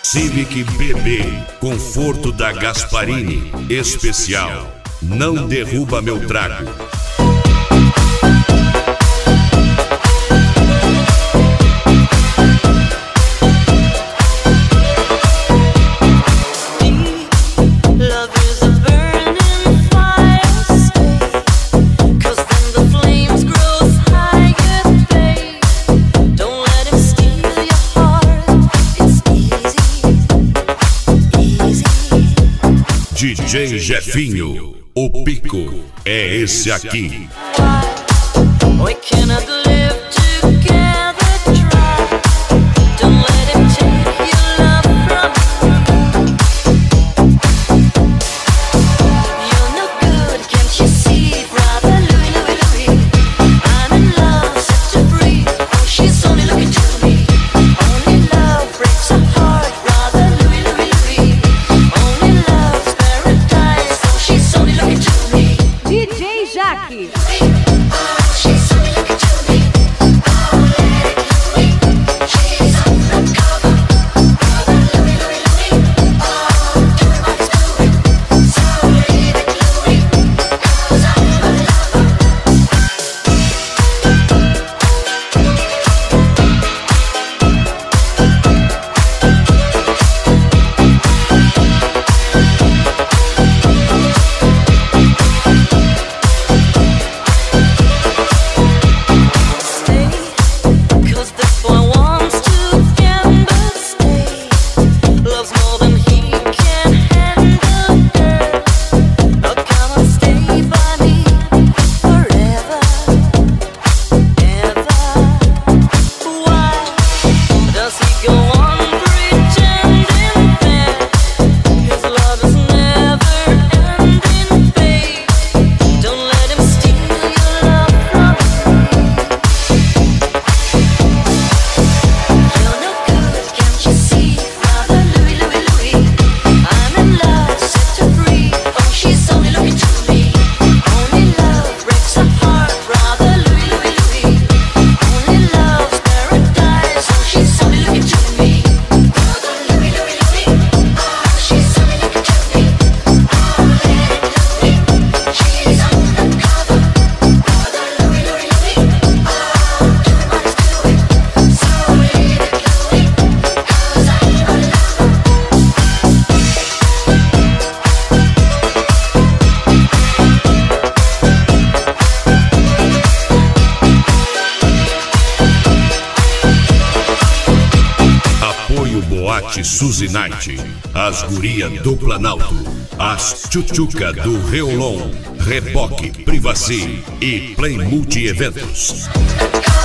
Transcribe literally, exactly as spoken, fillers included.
Civic B B, conforto da Gasparini, especial. Não derruba meu trago. D J Jefinho, o pico é esse aqui. Boate Suzy Night, as guria do Planalto, as tchutchuca do Reolon, Reboque, Privacy e Play Multi Eventos.